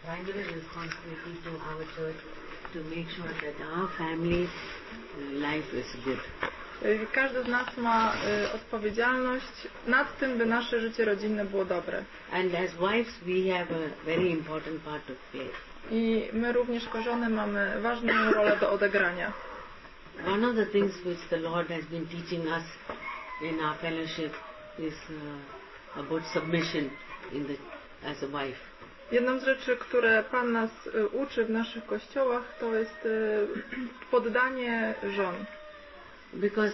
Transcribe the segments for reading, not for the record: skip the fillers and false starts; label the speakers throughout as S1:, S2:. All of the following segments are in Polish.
S1: primary responsibility to our church to make sure that our family life is good.
S2: Każdy z nas ma odpowiedzialność nad tym, by nasze życie rodzinne było dobre.
S1: And as wives we have a very important part to play.
S2: I my również jako żony mamy ważną rolę do odegrania.
S1: One of the things which the Lord has been teaching us in our fellowship is about submission as a wife.
S2: Jedną z rzeczy, które Pan nas uczy w naszych kościołach, to jest poddanie żon.
S1: Because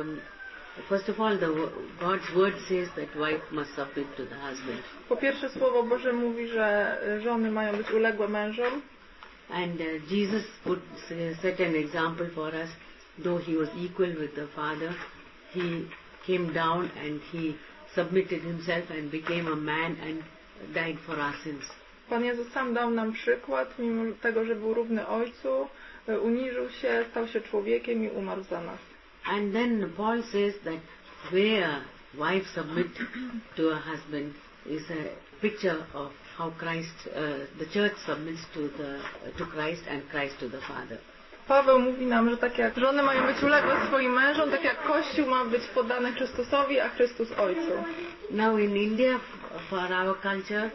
S1: first of all, God's word says that wife must submit to the husband.
S2: Po pierwsze, Słowo Boże mówi, że żony mają być uległe mężom.
S1: And Jesus set an example for us. Though he was equal with the Father, he came down and he submitted himself and became a man and died for our sins.
S2: Pan Jezus sam dał nam przykład, mimo tego, że był równy Ojcu, uniżył się, stał się człowiekiem i umarł za nas.
S1: And then Paul says that where wife submit to her husband is a picture of how Christ, the church submits to Christ and Christ to the Father.
S2: Paweł mówi nam, że tak jak żony mają być uległe swoim mężom, tak jak Kościół ma być poddany Chrystusowi, a Chrystus Ojcu.
S1: Now in India, for our culture,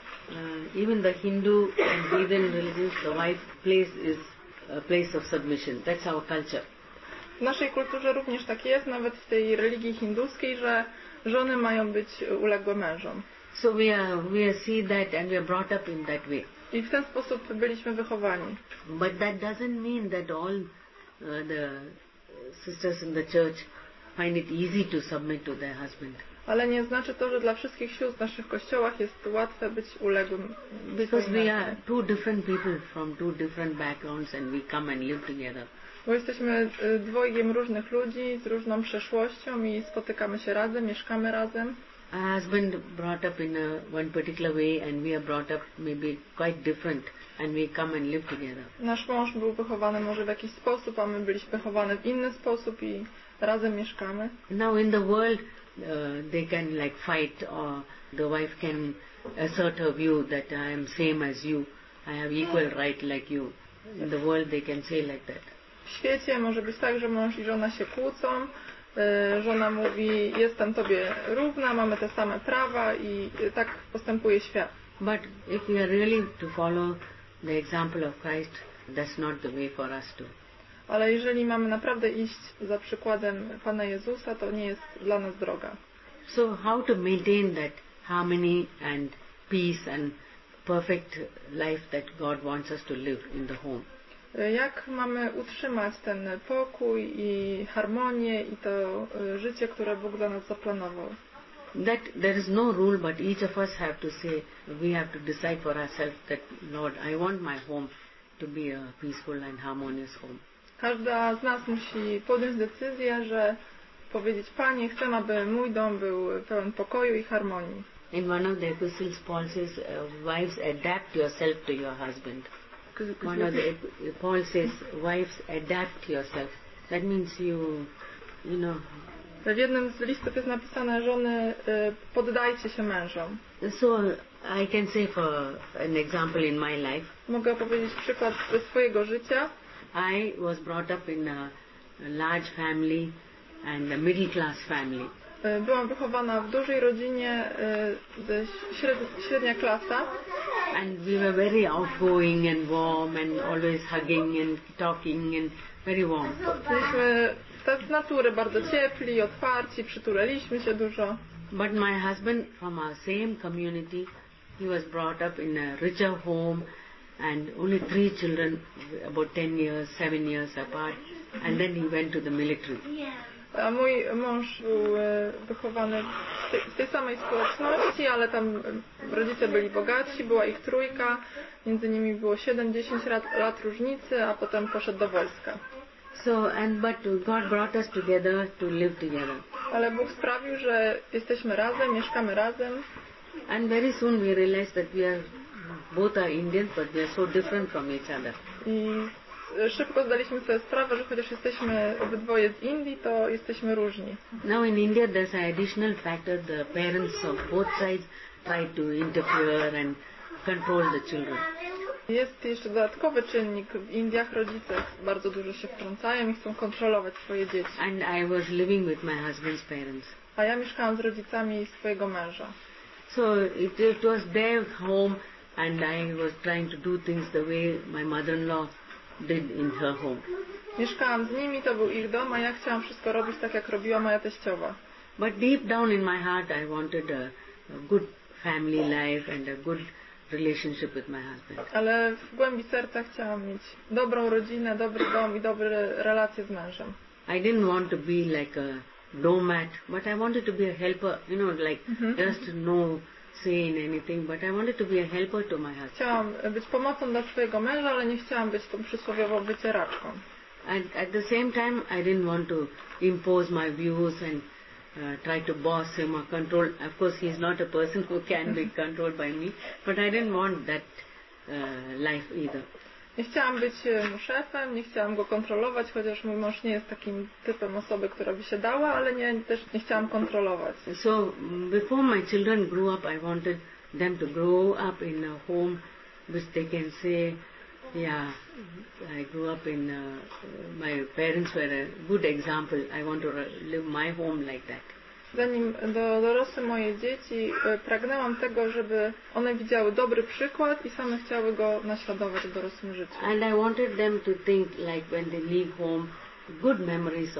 S1: even the Hindu and heathen religions, the wife place is a place of submission. That's our culture.
S2: W naszej kulturze również tak jest, nawet w tej religii hinduskiej, że żony mają być uległe mężom.
S1: So we see that and we are brought up in that way.
S2: I w ten sposób byliśmy wychowani.
S1: But that doesn't mean that all the sisters in the church find it easy to submit to their husband.
S2: Ale nie znaczy to, że dla wszystkich sióstr w naszych kościołach jest łatwe być uległym.
S1: Because we are two different people from two different backgrounds and we come and live together.
S2: Bo jesteśmy dwojgiem różnych ludzi z różną przeszłością i spotykamy się razem, mieszkamy razem.
S1: Our husband brought up in one particular way and we are brought up maybe quite different and we come and live together.
S2: Nasz mąż był wychowany może w jakiś sposób, a my byliśmy wychowani w inny sposób i razem mieszkamy.
S1: Now in the world they can like fight or the wife can assert her view that I am same as you, I have equal right like you. In the world they can say like that.
S2: W świecie może być tak, że mąż i żona się kłócą. Żona mówi, jestem tobie równa, mamy te same prawa i tak postępuje świat.
S1: But if we are really to follow the example of Christ, that's not the way for us to.
S2: Ale jeżeli mamy naprawdę iść za przykładem Pana Jezusa, to nie jest dla nas droga.
S1: So how to maintain that harmony and peace and perfect life that God wants us to live in the home?
S2: Jak mamy utrzymać ten pokój i harmonię i to życie, które Bóg dla nas zaplanował?
S1: That there is no rule, but each of us have to say, we have to decide for ourselves that, Lord, I want my home to be a peaceful and harmonious home.
S2: Każda z nas musi podjąć decyzję, że powiedzieć, Panie, chcę, aby mój dom był pełen pokoju i harmonii.
S1: In one of the epistles, Paul says, wives, adapt yourself to your husband. Paul says, wives, adapt yourself. That means you know.
S2: W jednym z listów jest napisane, żony, poddajcie się mężom.
S1: So I can say for an example in my life.
S2: Mogę opowiedzieć przykład ze swojego życia.
S1: I was brought up in a large family and a middle class family.
S2: Byłam wychowana w dużej rodzinie, średnia klasa.
S1: And we were very outgoing and warm and always hugging and talking and very warm.
S2: Byliśmy z natury bardzo ciepli, otwarci, przytulaliśmy się dużo.
S1: But my husband from our same community, he was brought up in a richer home and only 3 children, about 10 years, 7 years apart, and then he went to the military.
S2: A mój mąż był wychowany w tej samej społeczności, ale tam rodzice byli bogatsi, była ich 3, między nimi było 7-10 lat różnicy, a potem poszedł do wojska.
S1: But God brought us together to live together.
S2: Ale Bóg sprawił, że jesteśmy razem, mieszkamy razem.
S1: And very soon we realized that both are Indians, but we are so different from each other.
S2: I szybko zdaliśmy sobie sprawę, że chociaż jesteśmy obydwoje z Indii, to jesteśmy różni.
S1: Now in India there's an additional factor. The parents of both sides try to interfere and control the children.
S2: Jest jeszcze dodatkowy czynnik. W Indiach rodzice bardzo dużo się wtrącają i chcą kontrolować swoje dzieci.
S1: And I was living with my husband's parents.
S2: A ja mieszkałam z rodzicami swojego męża.
S1: So it was their home, and I was trying to do things the way my mother-in-law did in her home.
S2: Mieszkałam z nimi, to był ich dom, a ja chciałam wszystko robić tak, jak robiła moja teściowa.
S1: But deep down in my heart I wanted a good family life and a good relationship with my husband.
S2: Ale w głębi serca chciałam mieć dobrą rodzinę, dobry dom i dobre relacje z mężem.
S1: I didn't want to be like a doormat, but I wanted to be a helper, just no say in anything, but I wanted to be a helper to my husband.
S2: Chciałam być pomocą dla swojego męża, ale nie chciałam być tą przysłowiową wycieraczką.
S1: And at the same time, I didn't want to impose my views and try to boss him or control. Of course, he's not a person who can be controlled by me, but I didn't want that life either.
S2: Nie chciałam być mu szefem, nie chciałam go kontrolować, chociaż mój mąż nie jest takim typem osoby, która by się dała, ale też nie chciałam kontrolować.
S1: So, before my children grew up, I wanted them to grow up in a home which they can say, yeah, I grew up in, my parents were a good example. I want to live my home like that.
S2: Zanim dorosły moje dzieci, pragnęłam tego, żeby one widziały dobry przykład i same chciały go naśladować w dorosłym życiu.
S1: And I wanted them to think like when they leave home, good memories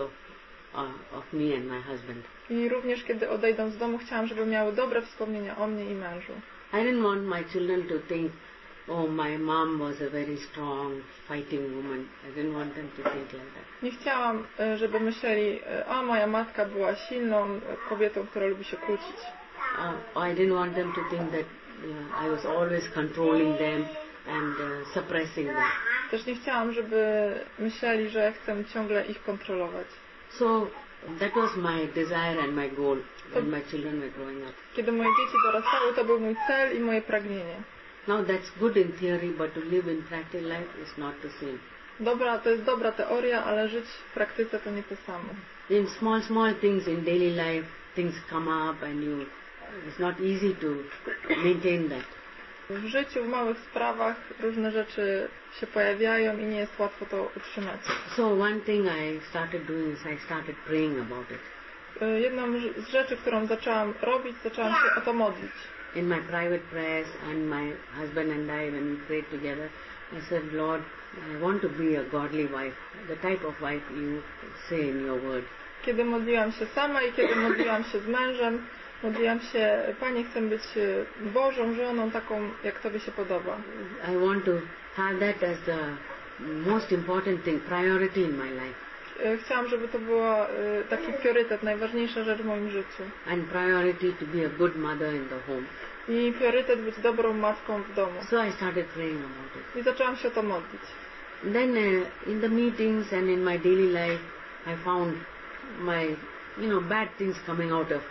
S1: of me and my husband.
S2: I również kiedy odejdą z domu, chciałam, żeby miały dobre wspomnienia o mnie i mężu.
S1: I didn't want my children to think, oh, my mom was a very strong, fighting woman. I didn't want them to think like that.
S2: Nie chciałam, żeby myśleli, o, moja matka była silną kobietą, która lubi się kłócić.
S1: I didn't want them to think that I was always controlling them and suppressing them.
S2: Też nie chciałam, żeby myśleli, że chcę ciągle ich kontrolować.
S1: So that was my desire and my goal when my children were growing up.
S2: Kiedy moje dzieci dorastały, to był mój cel i moje pragnienie.
S1: Now that's good in theory, but to live in practical life is not the same.
S2: To jest dobra teoria, ale żyć w praktyce to nie to samo.
S1: In small things in daily life, things come up and it's not easy to maintain that.
S2: W życiu, w małych sprawach różne rzeczy się pojawiają i nie jest łatwo to utrzymać.
S1: So one thing I started doing is I started praying about it.
S2: Jedną z rzeczy, którą zaczęłam robić, zaczęłam się o to modlić.
S1: In my private prayers and my husband and I, when we prayed together, I said, Lord, I want to be a godly wife, the type of wife you say in your word.
S2: Kiedy modliłam się sama i kiedy modliłam się z mężem, modliłam się, Panie, chcę być Bożą żoną, taką, jak Tobie się podoba.
S1: I want to have that as the most important thing, priority in my life.
S2: Chciałam, żeby to była taki priorytet, najważniejsza rzecz w moim życiu.
S1: And priority to be a good mother in the home.
S2: I priorytet być dobrą matką w domu.
S1: So I started praying about it.
S2: I zaczęłam się o to modlić.
S1: Then in the meetings and in my daily life, I found my, bad things coming out of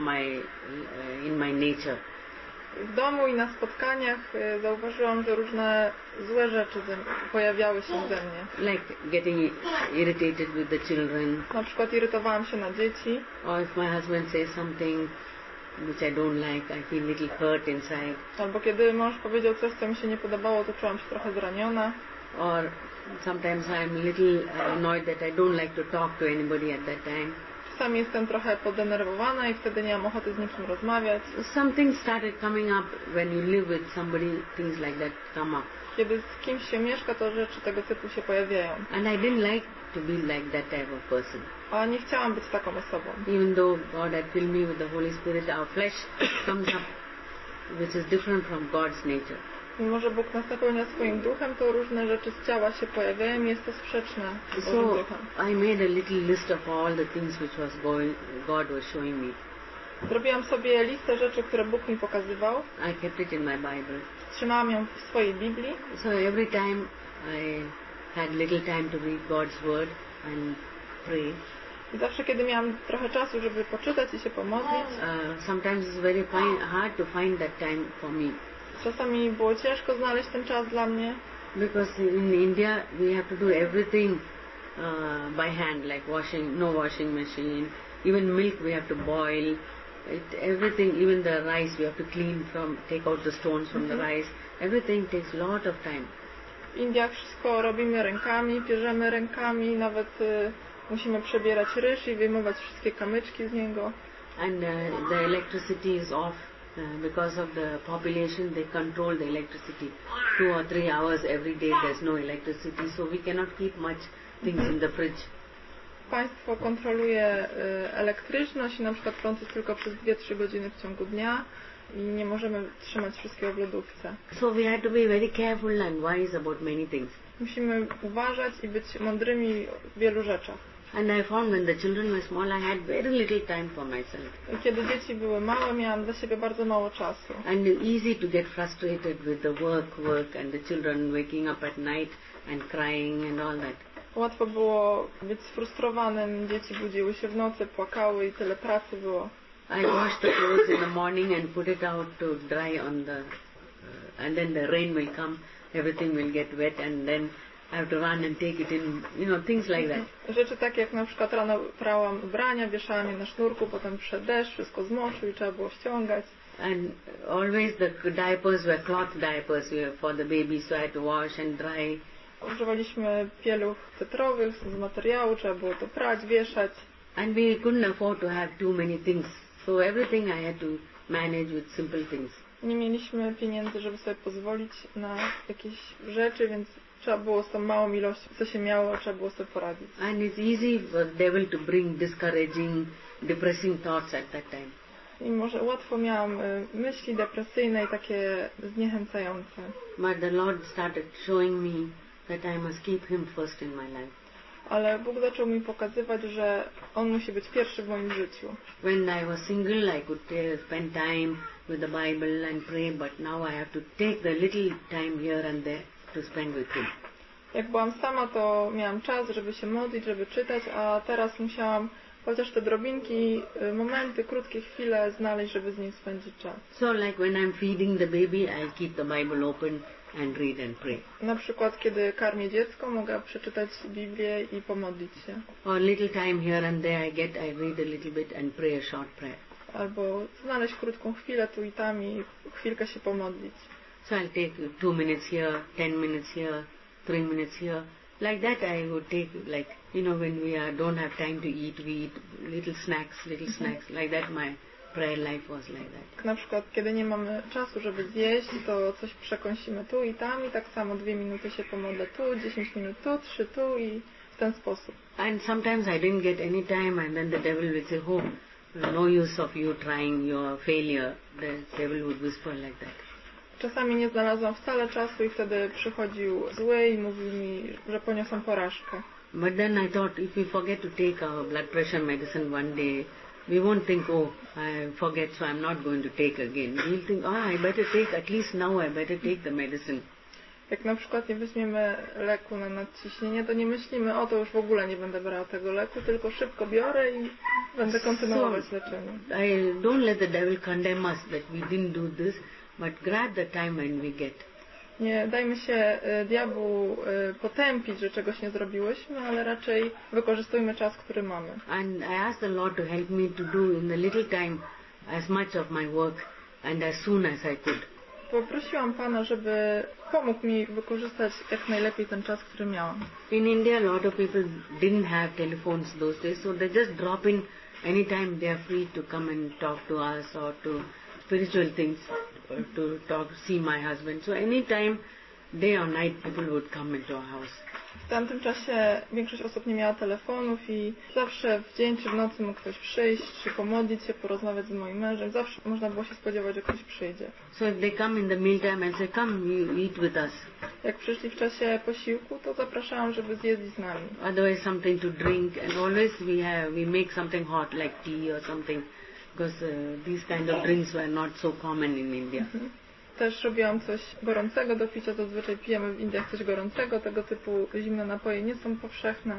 S1: in my nature.
S2: W domu i na spotkaniach zauważyłam, że różne złe rzeczy pojawiały się ze mnie.
S1: Like getting irritated with the children.
S2: Na przykład irytowałam się na dzieci.
S1: Or if my husband says something which I don't like, I feel a little hurt inside.
S2: Albo kiedy mąż powiedział coś, co mi się nie podobało, to czułam się trochę zraniona.
S1: Or sometimes I'm a little annoyed that I don't like to talk to anybody at that time.
S2: Czasami jestem trochę podenerwowana i wtedy nie mam ochoty z nikim rozmawiać.
S1: Some things started coming up when you live with somebody, things like that come up.
S2: Kiedy z kimś się mieszka, to rzeczy tego typu się pojawiają.
S1: And I didn't like to be like that type of person.
S2: A nie chciałam być taką osobą.
S1: Even though God had filled me with the Holy Spirit, our flesh comes up, which is different from God's nature.
S2: Mimo że Bóg nas napełnia swoim duchem, to różne rzeczy z ciała się pojawiają i jest to sprzeczne z Bożym duchem.
S1: I made a little list of all the things which God was showing me.
S2: Zrobiłam sobie listę rzeczy, które Bóg mi pokazywał.
S1: I kept it in my Bible.
S2: Trzymałam ją w swojej Biblii.
S1: So every time I had little time to read God's word and pray.
S2: I zawsze, kiedy miałam trochę czasu, żeby poczytać i się pomodlić.
S1: Sometimes it's very hard to find that time for me.
S2: Czasami było ciężko znaleźć ten czas dla mnie.
S1: Because in India we have to do everything by hand, like no washing machine. Even milk we have to boil. Everything, even the rice we have to take out the stones from the rice. Everything takes a lot of time.
S2: W Indiach wszystko robimy rękami, pierzemy rękami, nawet musimy przebierać ryż i wyjmować wszystkie kamyczki z niego.
S1: And the electricity is off because of the population. They control the electricity 2 or 3 hours every day. There's no electricity, so we cannot keep much things in the fridge.
S2: Państwo kontroluje elektryczność i na przykład prąd jest tylko przez 2-3 godziny w ciągu dnia i nie możemy trzymać wszystkiego w lodówce.
S1: So we have to be very careful and wise about many things.
S2: Musimy uważać i być mądrymi w wielu rzeczach.
S1: And I found when the children were small, I had very little time for myself.
S2: Kiedy dzieci były małe, miałam dla siebie bardzo mało czasu.
S1: And easy to get frustrated with the work and the children waking up at night and crying and all that.
S2: Łatwo było być sfrustrowanym, dzieci budziły się w nocy, płakały i tyle pracy było.
S1: I wash the clothes in the morning and put it out to dry on the... and then the rain will come, everything will get wet and then I have to run and take it in, things like that.
S2: Rzeczy takie jak na przykład rano prałam ubrania, wieszałam je na sznurku, potem przyszedł deszcz, wszystko zmoszył i trzeba było ściągać.
S1: And always the diapers were cloth diapers for the baby, so I had to wash and dry.
S2: Używaliśmy pieluch fetrowych z materiału, trzeba było to prać, wieszać.
S1: And we couldn't afford to have too many things, so everything I had to manage with simple things.
S2: Nie mieliśmy pieniędzy, żeby sobie pozwolić na jakieś rzeczy, więc trzeba było z tą małą ilością, co się miało, trzeba było sobie poradzić.
S1: And it's easy for the devil to bring discouraging, depressing thoughts at that time.
S2: I może łatwo miałam myśli depresyjne i takie zniechęcające.
S1: But the Lord started showing me that I must keep Him first in my life.
S2: Ale Bóg zaczął mi pokazywać, że On musi być pierwszy w moim życiu.
S1: When I was single, I could spend time with the Bible and pray, but now I have to take the little time here and there to spend with Him.
S2: Jak byłam sama, to miałam czas, żeby się modlić, żeby czytać, a teraz musiałam chociaż te drobinki, momenty, krótkie chwile znaleźć, żeby z Nim spędzić czas.
S1: So like when I'm feeding the baby, I'll keep the Bible open and read and pray.
S2: Na przykład, kiedy karmię dziecko, mogę przeczytać Biblię i pomodlić się.
S1: Or little time here and there I read a little bit and pray a short prayer.
S2: Albo znaleźć krótką chwilę tu i tam i chwilkę się pomodlić.
S1: So I'll take 2 minutes here, 10 minutes here, 3 minutes here. Like that I would take, like, when we don't have time to eat, we eat little snacks. Like that my prayer life was like that.
S2: Na przykład, kiedy nie mamy czasu, żeby zjeść, to coś przekąsimy tu i tam i tak samo 2 minuty się pomodlę tu, 10 minut tu, 3 tu i w ten sposób.
S1: And sometimes I didn't get any time and then the devil would say, oh, no use of you trying, your failure. The devil would whisper like that.
S2: Czasami nie znalazłam wcale czasu i wtedy przychodził zły i mówił mi, że poniosłam porażkę.
S1: But then I thought, if we forget to take our blood pressure medicine one day, we won't think, oh, I forget, so I'm not going to take again. We'll think, I better take, at least now I better take the medicine.
S2: Jak na przykład nie weźmiemy leku na nadciśnienie, to nie myślimy, to już w ogóle nie będę brała tego leku, tylko szybko biorę i będę kontynuować leczenie.
S1: I don't let the devil condemn us that we didn't do this, but grab the time when we get.
S2: Nie dajmy się diabłu potępić, że czegoś nie zrobiłyśmy, ale raczej wykorzystujmy czas, który mamy.
S1: And I asked the Lord to help me to do in the little time as much of my work and as soon as I could.
S2: Poprosiłam Pana, żeby pomógł mi wykorzystać jak najlepiej ten czas, który miałam.
S1: In India, a lot of people didn't have telephones those days, so they just drop in anytime they are free to come and talk to us or to spiritual things, to talk, see my husband. So anytime, day or night, people would come into our house.
S2: W tamtym czasie większość osób nie miała telefonów i zawsze w dzień czy w nocy mógł ktoś przyjść, czy pomodlić się, porozmawiać z moim mężem. Zawsze można było się spodziewać, że ktoś przyjdzie.
S1: So if they come in the mealtime, I'll say, come, you eat with us.
S2: Jak przyszli w czasie posiłku, to zapraszałam, żeby zjedli z nami.
S1: Otherwise something to drink, and always we make something hot like tea or something, because these kind of drinks were not so common in India.
S2: Też robiłam coś gorącego do picia, zazwyczaj pijemy w Indiach coś gorącego, tego typu zimne napoje nie są powszechne.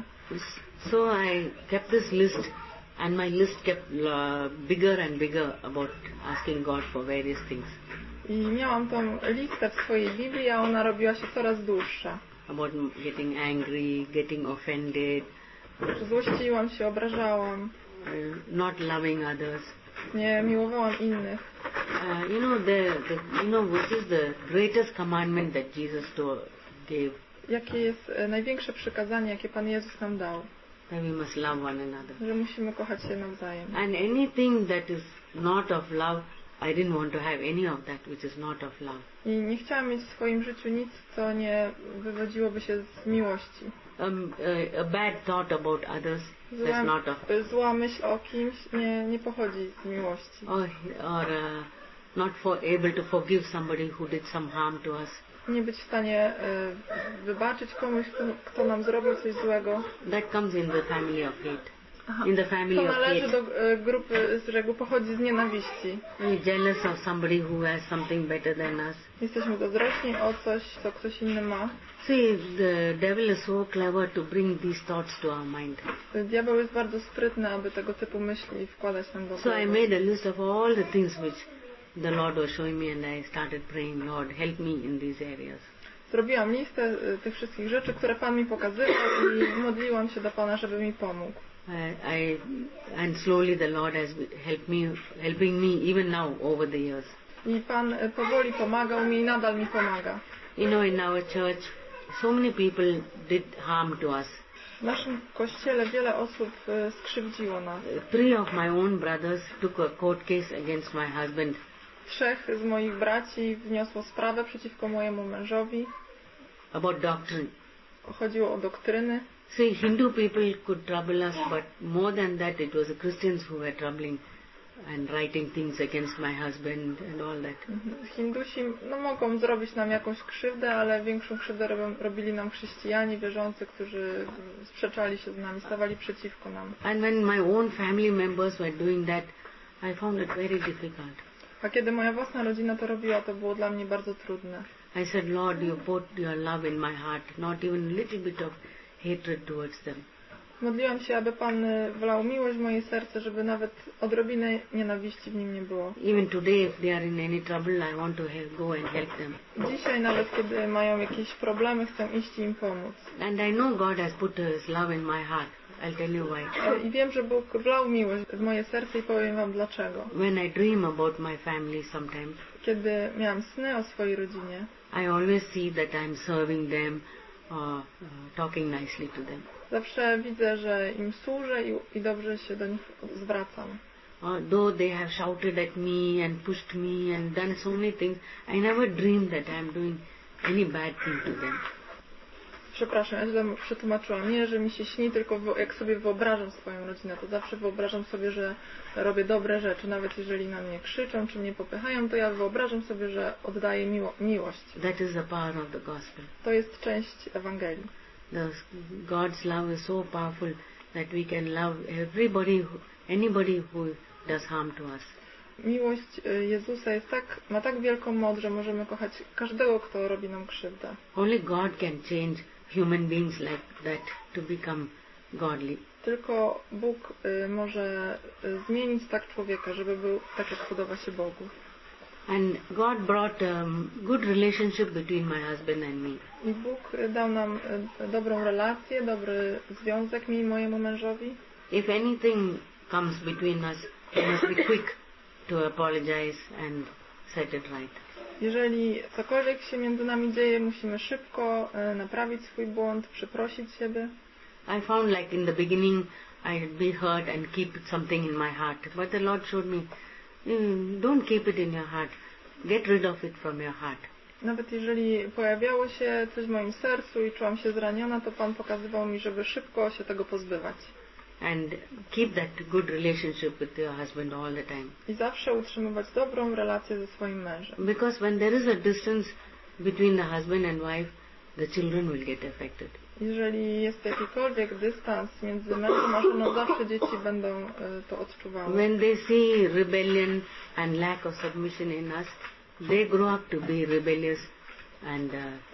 S1: So I kept this list, and my list kept bigger and bigger about asking God for various things.
S2: I miałam tą listę w swojej Biblii, a ona robiła się coraz dłuższa.
S1: About getting angry, getting offended.
S2: Złościłam się, obrażałam.
S1: Not loving others.
S2: Nie miłowałam innych.
S1: What is the greatest commandment that Jesus gave,
S2: Jakie jest największe przykazanie, jakie Pan Jezus nam dał?
S1: that we must love one another.
S2: Że musimy kochać się nawzajem.
S1: And anything that is not of love, I didn't want to have any of that which is not of love.
S2: I nie chciałam mieć w swoim życiu nic, co nie wywodziłoby się z miłości.
S1: A bad thought about others, that's not of,
S2: Zła myśl o kimś nie pochodzi z miłości.
S1: or not able to forgive somebody who did some harm to us.
S2: Nie być w stanie wybaczyć komuś, kto nam zrobił coś złego.
S1: That comes in the family of hate. In the
S2: To
S1: family of
S2: należy
S1: hate.
S2: do grupy, z reguły pochodzi z nienawiści.
S1: We're jealous of somebody who has something better than us.
S2: Jesteśmy zazdrośni o coś, co ktoś inny ma.
S1: See, the devil is so clever to bring these thoughts to our mind.
S2: Diabeł jest bardzo sprytny, aby tego typu myśli wkładać nam do
S1: So I
S2: głowy.
S1: made a list of all the things which the Lord was showing me, and I started praying, Lord, help me in these areas.
S2: Zrobiłam listę tych wszystkich rzeczy, które Pan mi pokazywał i modliłam się do Pana, żeby mi pomógł.
S1: And slowly the Lord has helping me even now over the years.
S2: I Pan powoli pomagał mi i nadal mi pomaga.
S1: You know, in our church, so many people did harm to us.
S2: W naszym kościele wiele osób skrzywdziło nas.
S1: 3 of my own brothers took a court case against my husband.
S2: 3 z moich braci wniosło sprawę przeciwko mojemu mężowi.
S1: About doctrine.
S2: Chodziło o doktryny.
S1: See, Hindu people could trouble us, but more than that, it was the Christians who were troubling and writing things against my husband and all that.
S2: Hindusi mogą zrobić nam jakąś krzywdę, ale większą krzywdę robili nam chrześcijanie wierzący, którzy sprzeczali się z nami, stawali przeciwko nam.
S1: And when my own family members were doing that, I found it very difficult.
S2: A kiedy moja własna rodzina to robiła, to było dla mnie bardzo trudne.
S1: I said, Lord, you put your love in my heart, not even a little bit of hatred towards them.
S2: Modliłam się, aby Pan wlał miłość w moje serce, żeby nawet odrobinę nienawiści w nim nie było.
S1: Even today, if they are in any trouble, I want to go and help them.
S2: Dzisiaj nawet, kiedy mają jakieś problemy, chcę iść i im pomóc.
S1: And I know God has put His love in my heart. I'll tell you why.
S2: I wiem, że Bóg wlał miłość w moje serce i powiem Wam dlaczego.
S1: When I dream about my family sometimes,
S2: Kiedy miałam sny o swojej rodzinie,
S1: I always see that I'm serving them or talking nicely to them.
S2: zawsze widzę, że im służę i dobrze się do nich zwracam.
S1: Though they have shouted at me and pushed me and done so many things, I never dreamed that I'm doing any bad thing to them.
S2: Przepraszam, ja źle przetłumaczyłam. Nie, że mi się śni, tylko jak sobie wyobrażam swoją rodzinę, to zawsze wyobrażam sobie, że robię dobre rzeczy. Nawet jeżeli na mnie krzyczą, czy mnie popychają, to ja wyobrażam sobie, że oddaję miłość.
S1: That is the power of the gospel.
S2: To jest część Ewangelii.
S1: God's love is so powerful that we can love anybody who does harm to us.
S2: Miłość Jezusa ma tak wielką moc, że możemy kochać każdego, kto robi nam krzywdę.
S1: Only God can change human beings like that to become godly.
S2: Tylko Bóg może zmienić tak człowieka, żeby był tak, jak podoba się Bogu.
S1: And God brought a good relationship between my husband and me.
S2: I Bóg dał nam dobrą relację, dobry związek mi i mojemu mężowi.
S1: If anything comes between us, we must be quick to apologize and set it right.
S2: Jeżeli cokolwiek się między nami dzieje, musimy szybko naprawić swój błąd, przeprosić siebie.
S1: I found like in the beginning I'd be hurt and keep something in my heart. But the Lord showed me, don't keep it in your heart. Get rid of it from your heart.
S2: Nawet jeżeli pojawiało się coś w moim sercu i czułam się zraniona, to Pan pokazywał mi, żeby szybko się tego pozbywać.
S1: And keep that good relationship with your husband all the time.
S2: I zawsze utrzymywać dobrą relację ze swoim mężem.
S1: Because when there is a distance between the husband and wife, the children will get affected.
S2: Jeżeli jest jakikolwiek dystans między mężem a żoną, zawsze dzieci będą to odczuwały.
S1: When they see rebellion and lack of submission in us, they grow up to be rebellious and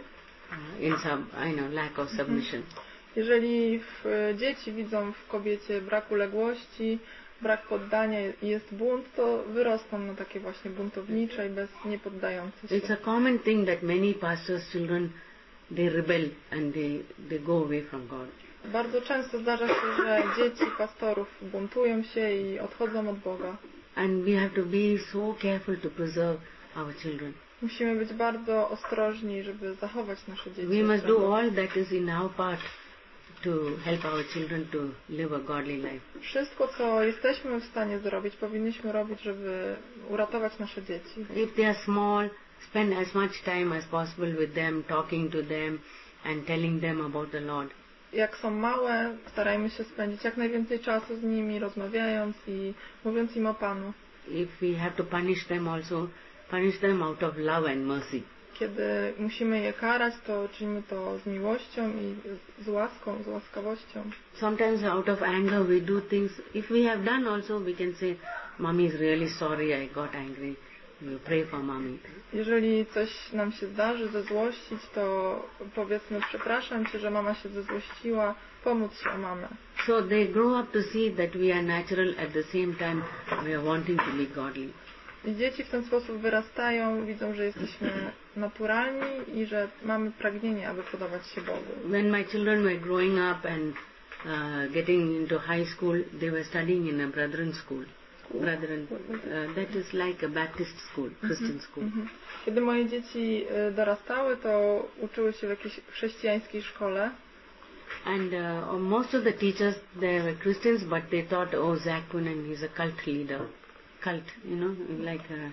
S1: lack of submission.
S2: Jeżeli dzieci widzą w kobiecie brak uległości, brak poddania i jest bunt, to wyrosną na takie właśnie buntownicze i niepoddające się.
S1: It's a common thing that many pastors' children, they rebel and they go away from God.
S2: Bardzo często zdarza się, że dzieci pastorów buntują się i odchodzą od Boga.
S1: And we have to be so careful to preserve our children.
S2: Musimy być bardzo ostrożni, żeby zachować nasze dzieci.
S1: We must do all that is in our part to help our children to live a godly life.
S2: Wszystko, co jesteśmy w stanie zrobić, powinniśmy robić, żeby uratować nasze dzieci.
S1: If they are small, spend as much time as possible with them, talking to them and telling them about the Lord.
S2: Jak są małe, starajmy się spędzić jak najwięcej czasu z nimi, rozmawiając i mówiąc im o Panu.
S1: If we have to punish them also, punish them out of love and mercy.
S2: Kiedy musimy je karać, to czynimy to z miłością i z łaską, z łaskawością.
S1: Sometimes out of anger we do things. If we have done also, we can say, Mommy is really sorry I got angry. We pray for Mommy.
S2: Jeżeli coś nam się zdarzy zezłościć, to powiedzmy, przepraszam Cię, że mama się zezłościła, pomóc się o mamę.
S1: So they grow up to see that we are natural, at the same time we are wanting to be godly.
S2: I dzieci w ten sposób wyrastają, widzą, że jesteśmy naturalni i że mamy pragnienie, aby podobać się Bogu.
S1: When my children were growing up and getting into high school, they were studying in a Brethren school. That is like a Baptist school, Christian school.
S2: Kiedy moje dzieci dorastały, to uczyły się w jakiejś chrześcijańskiej szkole.
S1: And most of the teachers, they were Christians, but they thought, oh, Zach Kunin, he's a cult leader. Cult, like a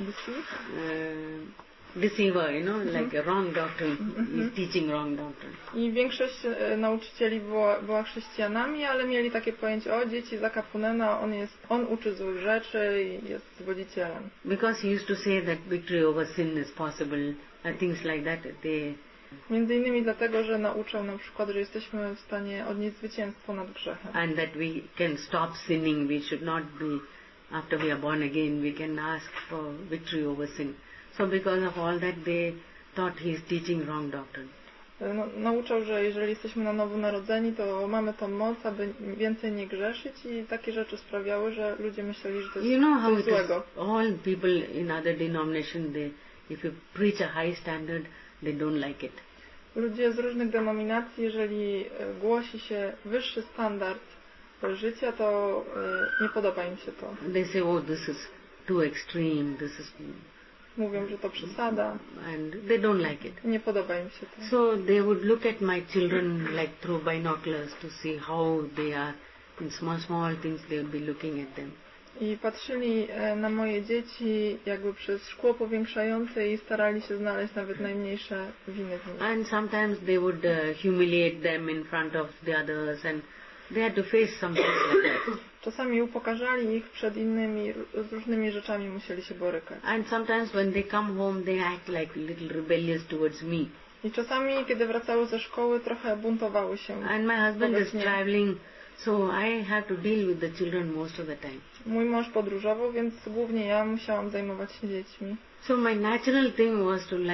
S1: deceiver, like a wrong doctrine. He's teaching wrong doctrine.
S2: I większość nauczycieli była chrześcijanami, ale mieli takie pojęcie, o, dzieci Zacka Kunena, on uczy złych rzeczy i jest zwodzicielem.
S1: Because he used to say that victory over sin is possible, things like that.
S2: Między innymi dlatego, że nauczał na przykład, że jesteśmy w stanie odnieść zwycięstwo nad grzechem.
S1: And that we can stop sinning, we should not be, after we are born again, we can ask for victory over sin. So because of all that, they thought he is teaching wrong doctrine.
S2: Nauczał, że jeżeli jesteśmy na nowo narodzeni, to mamy tą moc, aby więcej nie grzeszyć i takie rzeczy sprawiały, że ludzie myśleli, że to jest coś złego.
S1: All people in other denominations, if you preach a high standard, they don't like it.
S2: Ludzie z różnych denominacji, jeżeli głosi się wyższy standard życia, to nie podoba im się to.
S1: They say, oh, this is too extreme, this is...
S2: Mówią, że to przesada.
S1: And they don't like it.
S2: Nie podoba im się to.
S1: So they would look at my children like through binoculars to see how they are. In small things they would be looking at them.
S2: I patrzyli na moje dzieci jakby przez szkło powiększające i starali się znaleźć nawet najmniejsze winy w nich.
S1: And sometimes they would humiliate them in front of the others and they had to face something like that.
S2: Czasami upokarzali ich przed innymi, z różnymi rzeczami musieli się borykać.
S1: And sometimes when they come home they act like little rebellious towards me.
S2: I czasami, kiedy wracały ze szkoły, trochę buntowały się.
S1: And my husband is traveling, so I have to deal with the children most of the time.
S2: Mój mąż podróżował, więc głównie ja musiałam zajmować się dziećmi.
S1: So my natural thing was to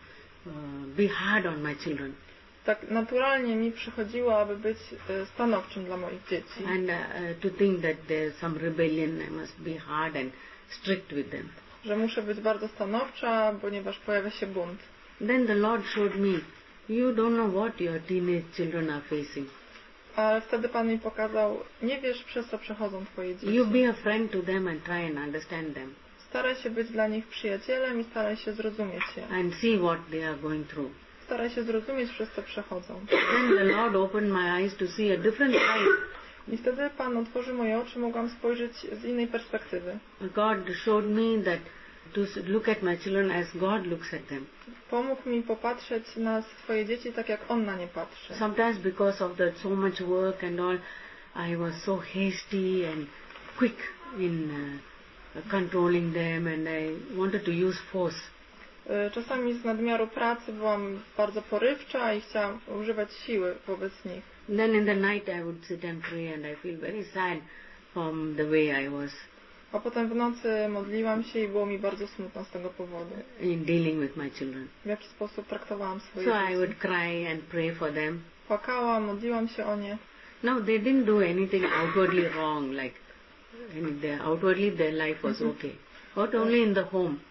S1: be hard on my children.
S2: Tak naturalnie mi przychodziło, aby być stanowczym dla moich dzieci.
S1: And to think that there's some rebellion, I must be hard and strict with them.
S2: Że muszę być bardzo stanowcza, ponieważ pojawia się bunt.
S1: Then the Lord showed me, you don't know what your teenage children are facing.
S2: Ale wtedy Pan mi pokazał, nie wiesz, przez co przechodzą Twoje dzieci.
S1: You be a friend to them and try and understand them.
S2: Staraj się być dla nich przyjacielem i staraj się zrozumieć je.
S1: And see what they are going through.
S2: Staraj się zrozumieć, przez co przechodzą.
S1: Then the Lord opened my eyes to see a different side.
S2: I wtedy Pan otworzył moje oczy, mogłam spojrzeć z innej perspektywy.
S1: God showed me that to look at my children as God looks at them.
S2: Pomógł mi popatrzeć na swoje dzieci tak, jak On na nie patrzy.
S1: Sometimes because of so much work and all, I was so hasty and quick in controlling them and I wanted to use force.
S2: Czasami z nadmiaru pracy byłam bardzo porywcza i chciałam używać siły wobec nich.
S1: Then in the night I would sit and pray and I feel very sad from the way I was.
S2: A potem w nocy modliłam się i było mi bardzo smutno z tego powodu.
S1: In dealing with my children.
S2: W jaki sposób traktowałam swoje
S1: So
S2: dzieci.
S1: I would cry and pray for them.
S2: Płakałam, modliłam się o nie.
S1: No, they didn't do anything outwardly wrong, outwardly their life was okay. But only in the home.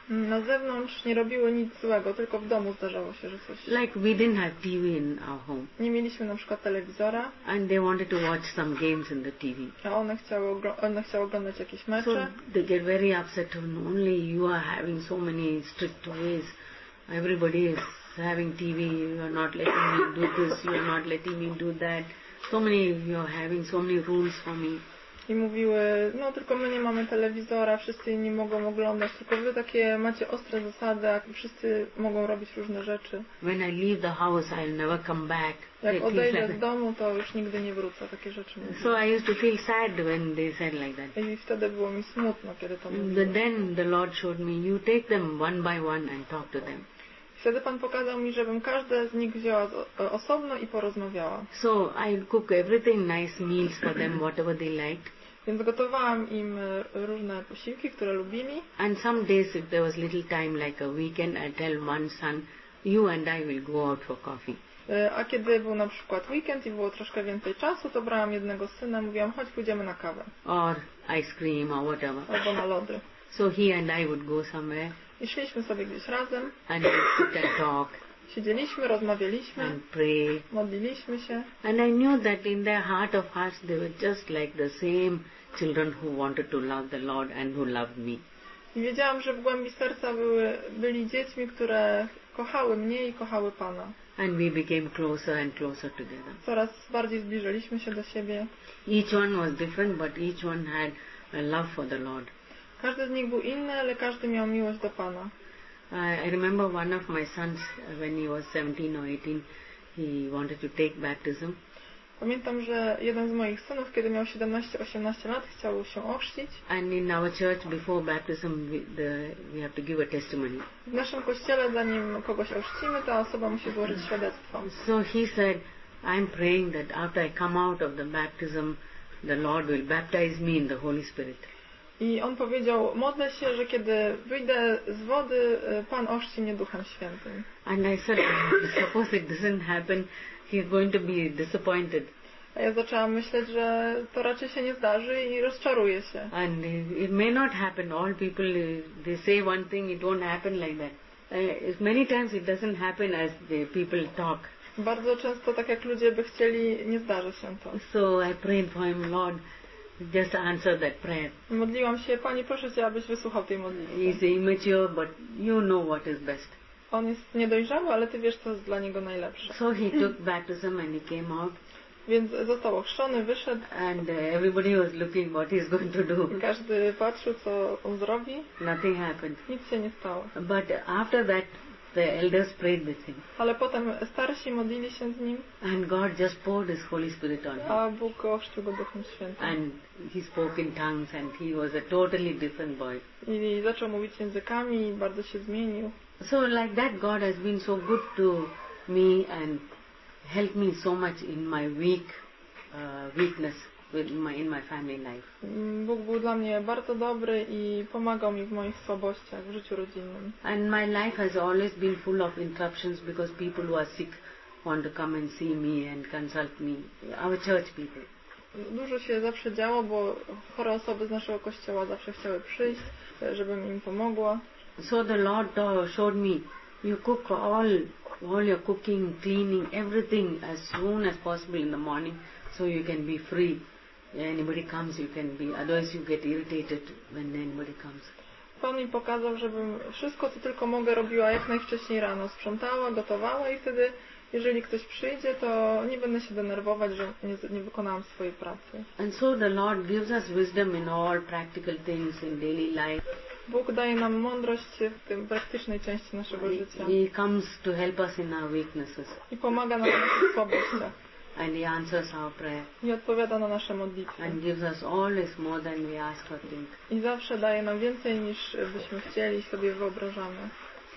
S2: Na zewnątrz nie robiły nic złego, tylko w domu zdarzało się, że coś...
S1: Like we didn't have TV in our home.
S2: Nie mieliśmy na przykład telewizora,
S1: And they wanted to watch some games in the TV.
S2: a one chciały oglądać jakieś
S1: So
S2: mecze.
S1: they get very upset when only you are having so many strict ways. Everybody is having TV, you are not letting me do this, you are not letting me do that. So many, you are having so many rules for me.
S2: I mówiły, no tylko my nie mamy telewizora, wszyscy inni mogą oglądać, tylko wy takie macie ostre zasady, a wszyscy mogą robić różne rzeczy.
S1: When I leave the house, I'll never come back.
S2: Jak odejdę z domu, to już nigdy nie wrócę, takie rzeczy mówiły.
S1: So I used to feel sad when they said like that.
S2: I wtedy było mi smutno, kiedy to mówiły.
S1: Then the Lord showed me, you take them one by one and talk to them.
S2: Wtedy Pan pokazał mi, żebym każde z nich wzięła osobno i porozmawiała.
S1: So I cook everything nice meals for them, whatever they liked.
S2: Więc gotowałam im różne posiłki, które lubili.
S1: And some days if there was little time like a weekend, I tell one son, you and I will go out for coffee.
S2: A kiedy był na przykład weekend i było troszkę więcej czasu, to brałam jednego syna, mówiłam, chodź pójdziemy na kawę.
S1: Or ice cream or whatever.
S2: Albo na lody.
S1: So he and I would go somewhere.
S2: I szliśmy sobie gdzieś razem.
S1: And we sit and talk.
S2: Siedzieliśmy, rozmawialiśmy.
S1: And pray.
S2: Modliliśmy się.
S1: And I knew that in their heart of hearts they were just like the same children who wanted to love the Lord and who loved me.
S2: I wiedziałam, że w głębi serca byli dziećmi, które kochały mnie i kochały Pana.
S1: And we became closer and closer together.
S2: Coraz bardziej zbliżyliśmy się do siebie.
S1: Each one was different, but each one had a love for the Lord.
S2: Każdy z nich był inny, ale każdy miał miłość do Pana.
S1: I remember one of my sons, when he was 17 or 18, he wanted to take baptism.
S2: Pamiętam, że jeden z moich synów, kiedy miał 17-18 lat, chciał się ochrzcić.
S1: And in our church, before baptism, we have to give a testimony.
S2: W naszym kościele, zanim kogoś ochrzcimy, ta osoba musi złożyć świadectwo.
S1: So he said, I'm praying that after I come out of the baptism, the Lord will baptize me in the Holy Spirit.
S2: I on powiedział, modlę się, że kiedy wyjdę z wody, Pan ochrzci mnie Duchem Świętym.
S1: And I said, suppose it doesn't happen, he's going to be disappointed.
S2: A ja zaczęłam myśleć, że to raczej się nie zdarzy i rozczaruje się.
S1: And it may not happen. All people, they say one thing, it won't happen like that. Many times it doesn't happen as the people talk.
S2: Bardzo często, tak jak ludzie by chcieli, nie zdarzy się to.
S1: So I prayed for him, Lord, just answer that prayer.
S2: Modliłam się, Panie, proszę Cię, abyś wysłuchał tej modlitwy.
S1: He's immature, but you know what is best.
S2: On jest niedojrzały, ale Ty wiesz, co jest dla niego najlepsze.
S1: So he took baptism and he came out.
S2: Więc został ochrzczony, wyszedł.
S1: And everybody was looking what he's going to do.
S2: Każdy patrzył, co on zrobi.
S1: Nothing happened.
S2: Nic się nie stało.
S1: But after that, the elders prayed with him.
S2: Ale potem starsi modlili się z nim.
S1: And God just poured His Holy Spirit on him.
S2: A Bóg ochrzcił go Duchem Świętym.
S1: And he spoke in tongues and he was a totally different boy.
S2: I zaczął mówić językami i bardzo się zmienił.
S1: So like that, God has been so good to me and helped me so much in my weakness in my family life.
S2: Bóg był dla mnie bardzo dobry i pomagał mi w moich słabościach w życiu rodzinnym.
S1: And my life has always been full of interruptions because people who are sick want to come and see me and consult me, our church people.
S2: Dużo się zawsze działo, bo chore osoby z naszego kościoła zawsze chciały przyjść, żebym im pomogła.
S1: So the Lord showed me, you cook all your cooking, cleaning, everything as soon as possible in the morning so you can be free. Anybody comes, you can be, otherwise you get irritated when anybody comes.
S2: Pan mi pokazał, żebym wszystko, co tylko mogę, robiła jak najwcześniej rano. Sprzątała, gotowała i wtedy, jeżeli ktoś przyjdzie, to nie będę się denerwować, że nie wykonałam swojej pracy.
S1: And so the Lord gives us wisdom in all practical things in daily life.
S2: Bóg daje nam mądrość w tym praktycznej części naszego życia.
S1: He comes to help us in our weaknesses.
S2: I pomaga nam w naszych słabościach.
S1: And He answers our prayer.
S2: I odpowiada na nasze modlitwy.
S1: And gives us always more than we ask or think.
S2: I zawsze daje nam więcej niż byśmy chcieli i sobie wyobrażamy.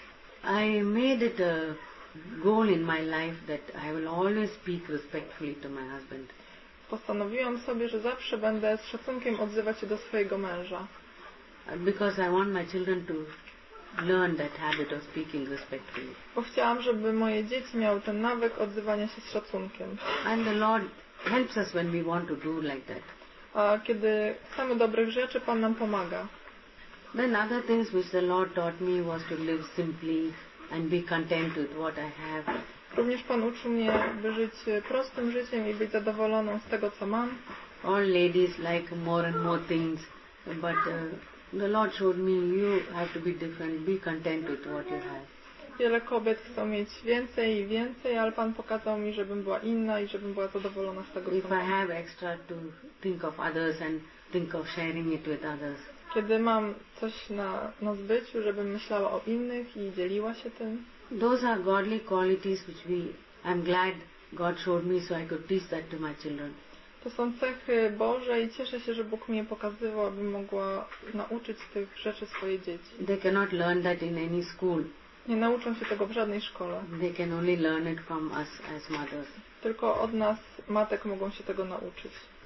S1: I made it a goal in my life that I will always speak respectfully to my husband.
S2: Postanowiłam sobie, że zawsze będę z szacunkiem odzywać się do swojego męża.
S1: Because I want my children to learn that habit of speaking respectfully.
S2: Bo chciałam, żeby moje dzieci miały ten nawyk odzywania się z szacunkiem.
S1: And the Lord helps us when we want to do like that.
S2: A kiedy chcemy dobrych rzeczy, Pan nam pomaga.
S1: Then other things which the Lord taught me was to live simply and be content with what I have.
S2: Również Pan uczył mnie, by żyć prostym życiem i być zadowoloną z tego, co mam.
S1: All ladies like more and more things, but the Lord showed me you have to be different, be content with what you have.
S2: Wiele kobiet chcą mieć więcej i więcej, ale Pan pokazał mi, żebym była inna i żebym była zadowolona z tego, co
S1: If I
S2: mam.
S1: have extra, to think of others and think of sharing it with others.
S2: Kiedy mam coś na zbyciu, żebym myślała o innych i dzieliła się tym.
S1: Those are godly qualities which I'm glad God showed me so I could teach that to my children.
S2: To są cechy Boże i cieszę się, że Bóg mi je pokazywał, abym mogła nauczyć tych rzeczy swoje dzieci.
S1: They cannot learn that in any school.
S2: Nie nauczą się tego w żadnej szkole.
S1: They can only learn it from us as mothers.
S2: Tylko od nas, matek, mogą się tego nauczyć.